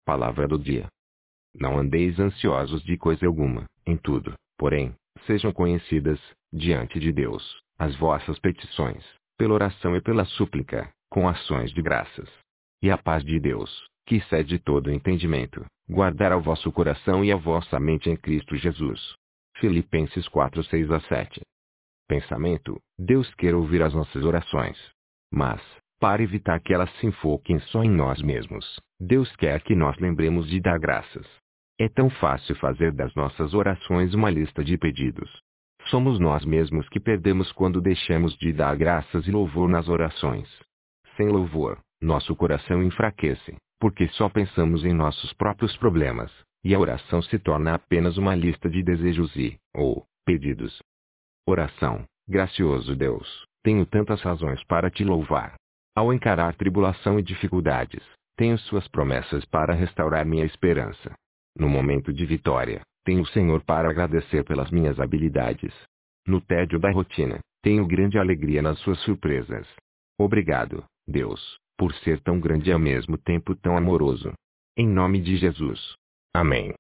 Palavra do dia. Não andeis ansiosos de coisa alguma, em tudo, porém, sejam conhecidas, diante de Deus, as vossas petições, pela oração e pela súplica, com ações de graças. E a paz de Deus, que excede todo entendimento, guardará o vosso coração e a vossa mente em Cristo Jesus. Filipenses 4:6-7. Pensamento: Deus quer ouvir as nossas orações. Mas, para evitar que elas se enfoquem só em nós mesmos, Deus quer que nós lembremos de dar graças. É tão fácil fazer das nossas orações uma lista de pedidos. Somos nós mesmos que perdemos quando deixamos de dar graças e louvor nas orações. Sem louvor, nosso coração enfraquece, porque só pensamos em nossos próprios problemas, e a oração se torna apenas uma lista de desejos ou pedidos. Oração: gracioso Deus, tenho tantas razões para te louvar. Ao encarar tribulação e dificuldades, tenho suas promessas para restaurar minha esperança. No momento de vitória, tenho o Senhor para agradecer pelas minhas habilidades. No tédio da rotina, tenho grande alegria nas suas surpresas. Obrigado, Deus, por ser tão grande e ao mesmo tempo tão amoroso. Em nome de Jesus. Amém.